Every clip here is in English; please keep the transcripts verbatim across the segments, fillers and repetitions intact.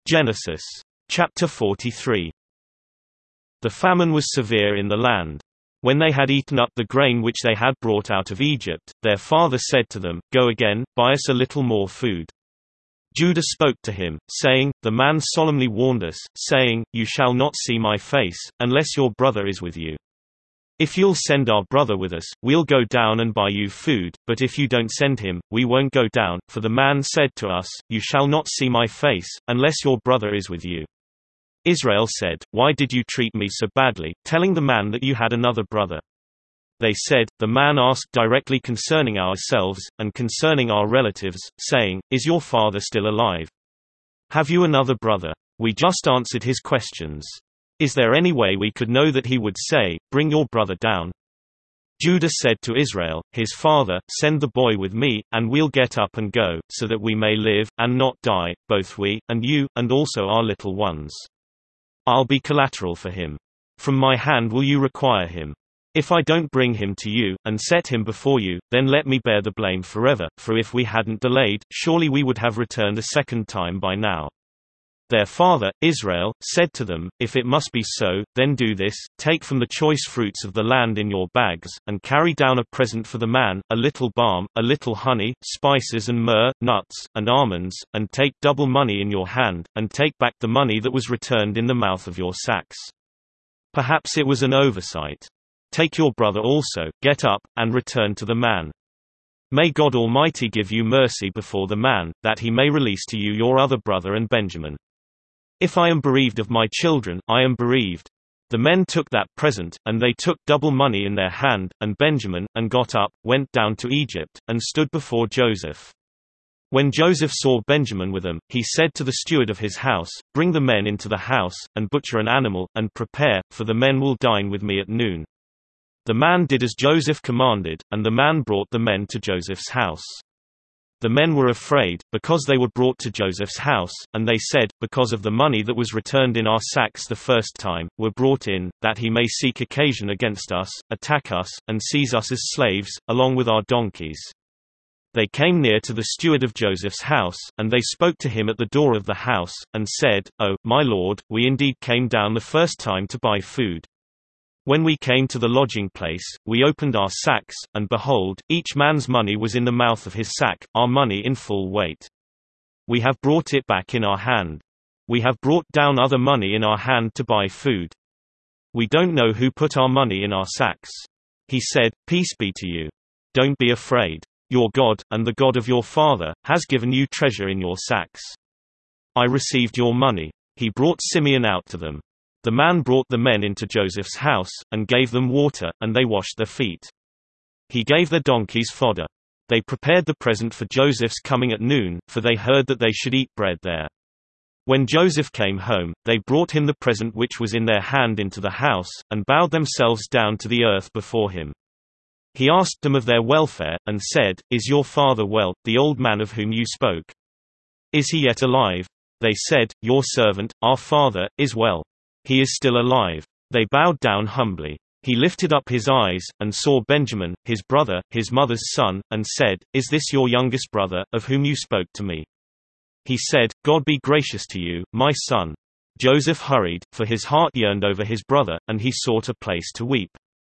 Genesis. Chapter forty-three. The famine was severe in the land. When they had eaten up the grain which they had brought out of Egypt, their father said to them, Go again, buy us a little more food. Judah spoke to him, saying, The man solemnly warned us, saying, You shall not see my face, unless your brother is with you. If you'll send our brother with us, we'll go down and buy you food, but if you don't send him, we won't go down, for the man said to us, You shall not see my face, unless your brother is with you. Israel said, Why did you treat me so badly, telling the man that you had another brother? They said, The man asked directly concerning ourselves, and concerning our relatives, saying, Is your father still alive? Have you another brother? We just answered his questions. Is there any way we could know that he would say, Bring your brother down? Judah said to Israel, his father, Send the boy with me, and we'll get up and go, so that we may live, and not die, both we, and you, and also our little ones. I'll be collateral for him. From my hand will you require him. If I don't bring him to you, and set him before you, then let me bear the blame forever, for if we hadn't delayed, surely we would have returned a second time by now. Their father, Israel, said to them, If it must be so, then do this, take from the choice fruits of the land in your bags, and carry down a present for the man, a little balm, a little honey, spices and myrrh, nuts, and almonds, and take double money in your hand, and take back the money that was returned in the mouth of your sacks. Perhaps it was an oversight. Take your brother also, get up, and return to the man. May God Almighty give you mercy before the man, that he may release to you your other brother and Benjamin. If I am bereaved of my children, I am bereaved. The men took that present, and they took double money in their hand, and Benjamin, and got up, went down to Egypt, and stood before Joseph. When Joseph saw Benjamin with them, he said to the steward of his house, Bring the men into the house, and butcher an animal, and prepare, for the men will dine with me at noon. The man did as Joseph commanded, and the man brought the men to Joseph's house. The men were afraid, because they were brought to Joseph's house, and they said, Because of the money that was returned in our sacks the first time, were brought in, that he may seek occasion against us, attack us, and seize us as slaves, along with our donkeys. They came near to the steward of Joseph's house, and they spoke to him at the door of the house, and said, Oh, my lord, we indeed came down the first time to buy food. When we came to the lodging place, we opened our sacks, and behold, each man's money was in the mouth of his sack, our money in full weight. We have brought it back in our hand. We have brought down other money in our hand to buy food. We don't know who put our money in our sacks. He said, Peace be to you. Don't be afraid. Your God, and the God of your father, has given you treasure in your sacks. I received your money. He brought Simeon out to them. The man brought the men into Joseph's house, and gave them water, and they washed their feet. He gave their donkeys fodder. They prepared the present for Joseph's coming at noon, for they heard that they should eat bread there. When Joseph came home, they brought him the present which was in their hand into the house, and bowed themselves down to the earth before him. He asked them of their welfare, and said, Is your father well, the old man of whom you spoke? Is he yet alive? They said, Your servant, our father, is well. He is still alive. They bowed down humbly. He lifted up his eyes, and saw Benjamin, his brother, his mother's son, and said, Is this your youngest brother, of whom you spoke to me? He said, God be gracious to you, my son. Joseph hurried, for his heart yearned over his brother, and he sought a place to weep.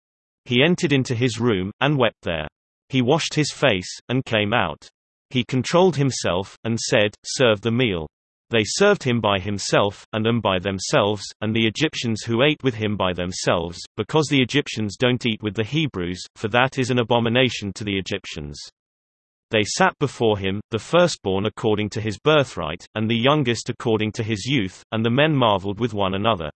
He entered into his room, and wept there. He washed his face, and came out. He controlled himself, and said, Serve the meal. They served him by himself, and them by themselves, and the Egyptians who ate with him by themselves, because the Egyptians don't eat with the Hebrews, for that is an abomination to the Egyptians. They sat before him, the firstborn according to his birthright, and the youngest according to his youth, and the men marveled with one another.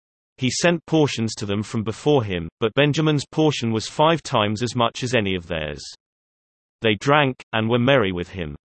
He sent portions to them from before him, but Benjamin's portion was five times as much as any of theirs. They drank, and were merry with him.